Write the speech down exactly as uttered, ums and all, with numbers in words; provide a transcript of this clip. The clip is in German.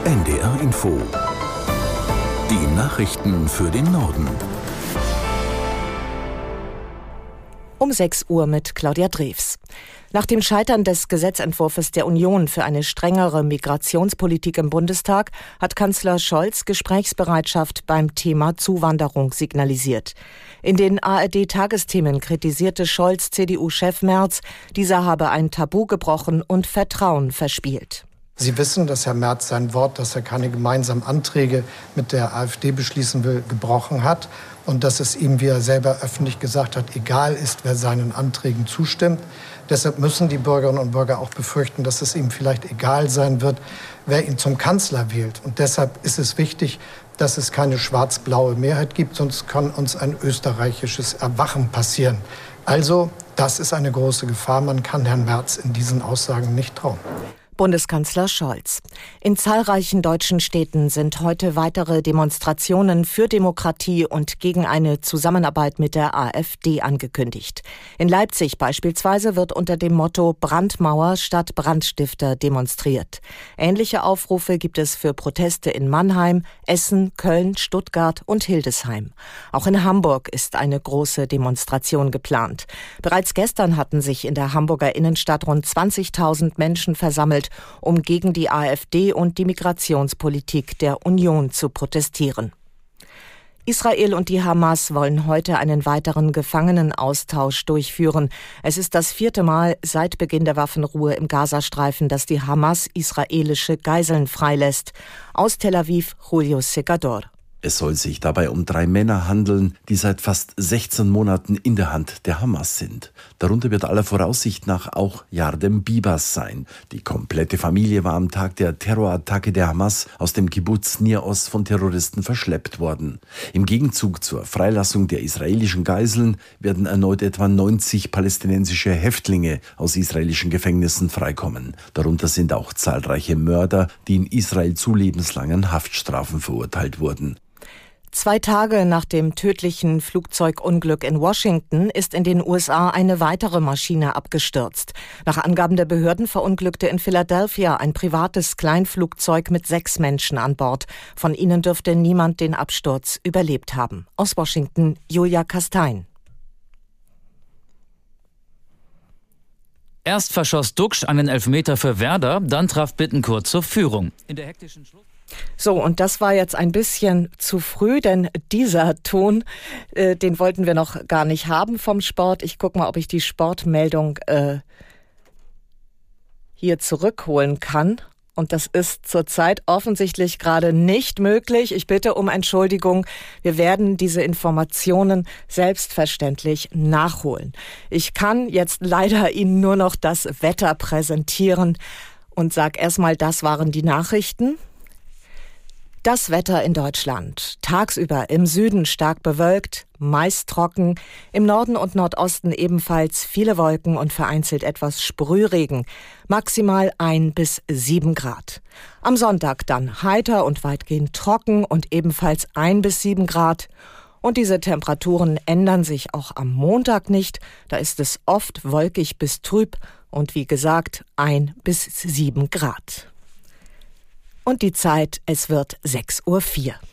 N D R Info. Die Nachrichten für den Norden. Um sechs Uhr mit Claudia Drews. Nach dem Scheitern des Gesetzentwurfs der Union für eine strengere Migrationspolitik im Bundestag hat Kanzler Scholz Gesprächsbereitschaft beim Thema Zuwanderung signalisiert. In den A R D-Tagesthemen kritisierte Scholz C D U-Chef Merz, dieser habe ein Tabu gebrochen und Vertrauen verspielt. Sie wissen, dass Herr Merz sein Wort, dass er keine gemeinsamen Anträge mit der AfD beschließen will, gebrochen hat. Und dass es ihm, wie er selber öffentlich gesagt hat, egal ist, wer seinen Anträgen zustimmt. Deshalb müssen die Bürgerinnen und Bürger auch befürchten, dass es ihm vielleicht egal sein wird, wer ihn zum Kanzler wählt. Und deshalb ist es wichtig, dass es keine schwarz-blaue Mehrheit gibt, sonst kann uns ein österreichisches Erwachen passieren. Also, das ist eine große Gefahr. Man kann Herrn Merz in diesen Aussagen nicht trauen. Bundeskanzler Scholz. In zahlreichen deutschen Städten sind heute weitere Demonstrationen für Demokratie und gegen eine Zusammenarbeit mit der AfD angekündigt. In Leipzig beispielsweise wird unter dem Motto Brandmauer statt Brandstifter demonstriert. Ähnliche Aufrufe gibt es für Proteste in Mannheim, Essen, Köln, Stuttgart und Hildesheim. Auch in Hamburg ist eine große Demonstration geplant. Bereits gestern hatten sich in der Hamburger Innenstadt rund zwanzigtausend Menschen versammelt, um gegen die AfD und die Migrationspolitik der Union zu protestieren. Israel und die Hamas wollen heute einen weiteren Gefangenenaustausch durchführen. Es ist das vierte Mal seit Beginn der Waffenruhe im Gazastreifen, dass die Hamas israelische Geiseln freilässt. Aus Tel Aviv, Julio Segador. Es soll sich dabei um drei Männer handeln, die seit fast sechzehn Monaten in der Hand der Hamas sind. Darunter wird aller Voraussicht nach auch Yardem Bibas sein. Die komplette Familie war am Tag der Terrorattacke der Hamas aus dem Kibbuz Nir Oz von Terroristen verschleppt worden. Im Gegenzug zur Freilassung der israelischen Geiseln werden erneut etwa neunzig palästinensische Häftlinge aus israelischen Gefängnissen freikommen. Darunter sind auch zahlreiche Mörder, die in Israel zu lebenslangen Haftstrafen verurteilt wurden. Zwei Tage nach dem tödlichen Flugzeugunglück in Washington ist in den U S A eine weitere Maschine abgestürzt. Nach Angaben der Behörden verunglückte in Philadelphia ein privates Kleinflugzeug mit sechs Menschen an Bord. Von ihnen dürfte niemand den Absturz überlebt haben. Aus Washington, Julia Kastein. Erst verschoss Duksch einen Elfmeter für Werder, dann traf Bittencourt zur Führung. In der hektischen Schluss So, und das war jetzt ein bisschen zu früh, denn dieser Ton, äh, den wollten wir noch gar nicht haben vom Sport. Ich gucke mal, ob ich die Sportmeldung äh, hier zurückholen kann. Und das ist zurzeit offensichtlich gerade nicht möglich. Ich bitte um Entschuldigung. Wir werden diese Informationen selbstverständlich nachholen. Ich kann jetzt leider Ihnen nur noch das Wetter präsentieren und sag erstmal, das waren die Nachrichten. Das Wetter in Deutschland. Tagsüber im Süden stark bewölkt, meist trocken, im Norden und Nordosten ebenfalls viele Wolken und vereinzelt etwas Sprühregen. Maximal ein bis sieben Grad. Am Sonntag dann heiter und weitgehend trocken und ebenfalls ein bis sieben Grad. Und diese Temperaturen ändern sich auch am Montag nicht. Da ist es oft wolkig bis trüb und wie gesagt ein bis sieben Grad. Und die Zeit, es wird sechs Uhr vier.